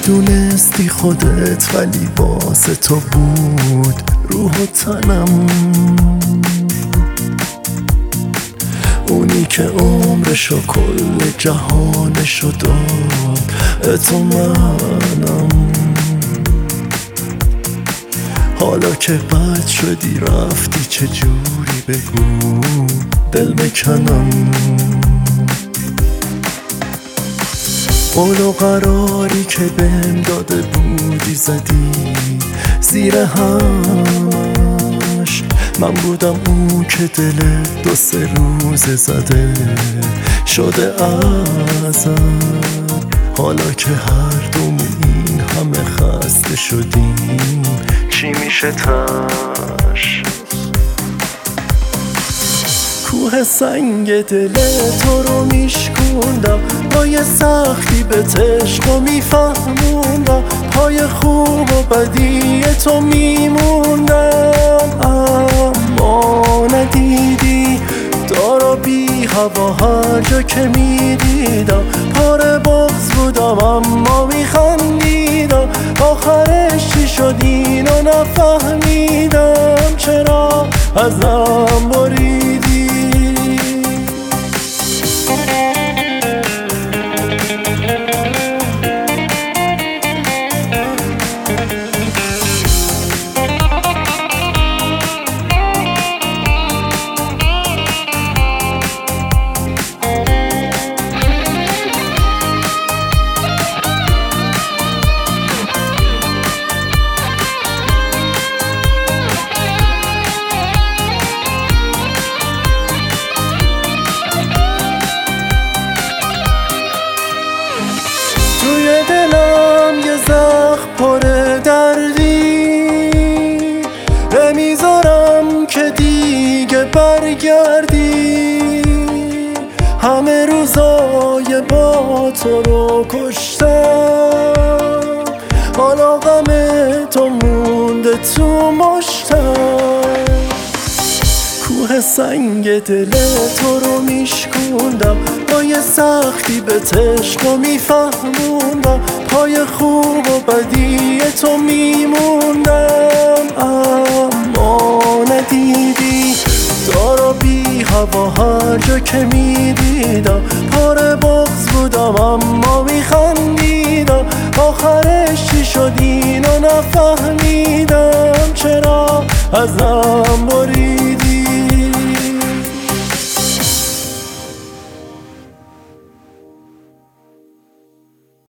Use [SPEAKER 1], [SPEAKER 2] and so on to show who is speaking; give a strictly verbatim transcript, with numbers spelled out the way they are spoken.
[SPEAKER 1] میدونستی خودت ولی واسه تو بود روح و تنم، اونی که عمرشو کل جهانشو داد تو منم. حالا که بد شدی رفتی چجوری بگو دل بکنم. قول و قراری که بهم داده بودی زدی زیر همش، من بودم اون که دل دو سه روزه زده شده ازم. حالا که هر دومون این همه خسته شدیم چی میشه تش؟ کوه سنگ دل تو رو میشکوندم، پای سختی به عشق و میفهموندم، پای خوب و بدی تو میموندم. اما ندیدی دارا بی هوا هر جا که میدیدم پاره بغض بودم اما میخندیدم. آخرش چی شد اینو نفهمیدم، چرا ازم بریدی؟ دلم یه زخم پر دردی نمیذارم که دیگه برگردی. همه روزای با تو رو کشتم، حالا غم تو مونده تو مشتم. کوه سنگ دل تو رو میشکوندم، پای سختی به عشق و میفهموندم، پای خوب و بدی تو میموندم. اما ندیدی دارا بی هوا هر جا که میدیدم پاره بغض بودم اما میخندیدم. آخرش چی شد اینو نفهمیدم، چرا ازم